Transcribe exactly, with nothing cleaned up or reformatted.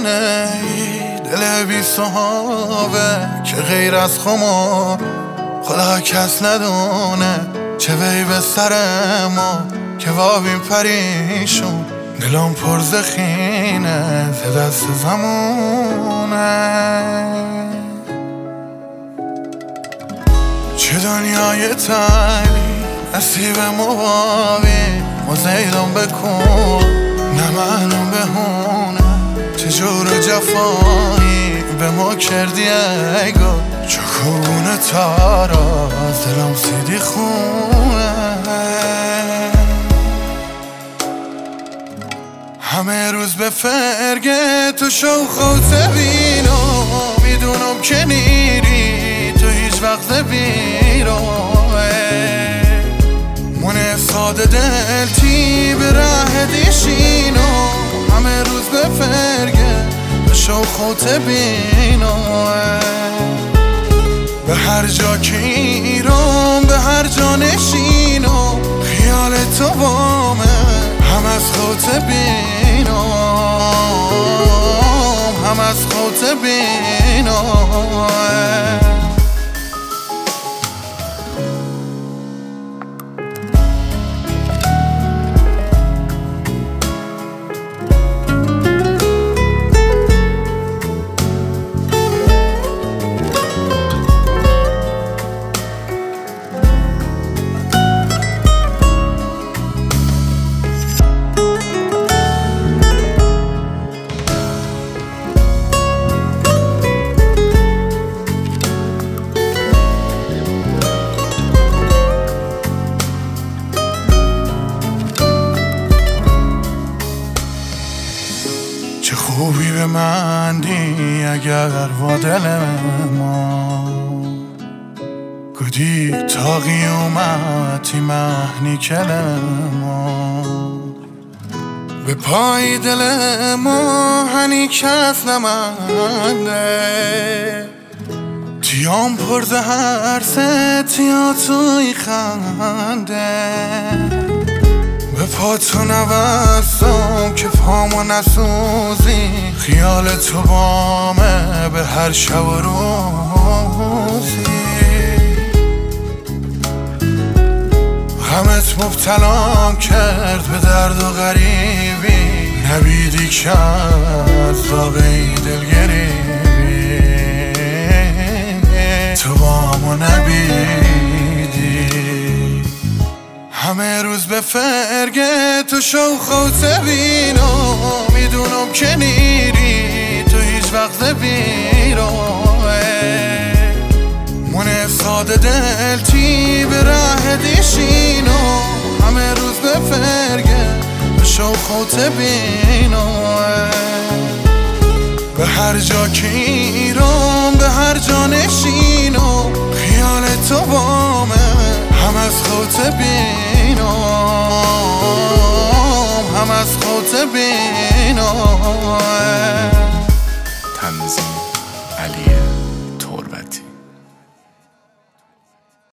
منه دل بی صحابه که غیر از خما خدا کس ندونه چه وی به سر ما که وابیم پریشون دلم پر زخینه ز دست زمونه چه دنیای تنی نصیب مبابی مزیدم بکن نه منم بهونه چجور جفایی به ما کردی ای گل چکونه تارا دلم سیدی خونه همه روز به فرگه تو شوخوت بینو میدونم که نیری تو هیچ وقت بیرو من ساده دل تی به ره دیشینو همه روز به فرگه تو شوخوت بینو به هر جا که ایرم به هر جا نشینو خیال تو بامه هم از خوت بینم هم از خوت بینم چه خوبی به من دی اگر با دل ما گودی تا قیامتی مهنی کل ما به پای دل ما هنی کس نمانده تیام پر زهر سه تیا توی خنده به پاتو نوستم که پامو نسوزی خیال تو بامه به هر شب و روزی غمت مبتلام کرد به درد و غریبی نبیدی که از داغی دلگریبی تو بامو نبیدی همه روز به فرگه تو شوخوت بینو میدونم که نیری تو هیچ وقت بیرو من ساده دل تی به ره دیشینو همه روز به فرگه تو شوخوت بینو به هر جا که ایرم به هر جا نشینو خیال تو بامه هم از خوت بینم هم از خوت بینم